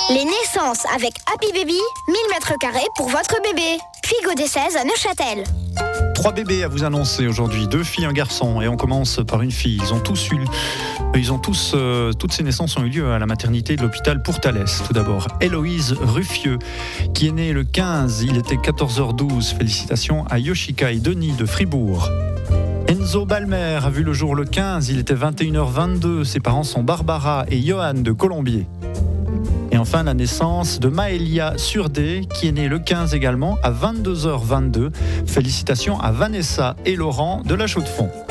Les naissances avec Happy Baby, 1000 m² pour votre bébé. Puy des 16 à Neuchâtel. 3 bébés à vous annoncer aujourd'hui, 2 filles, un garçon. Et on commence par une fille. Toutes ces naissances ont eu lieu à la maternité de l'hôpital Pourtalès. Tout d'abord, Héloïse Ruffieux, qui est née le 15, il était 14h12. Félicitations à Yoshika et Denis de Fribourg. Enzo Balmer a vu le jour le 15, il était 21h22. Ses parents sont Barbara et Johan de Colombier. Et enfin, la naissance de Maëlia Surdé, qui est née le 15 également, à 22h22. Félicitations à Vanessa et Laurent de La Chaux-de-Fonds.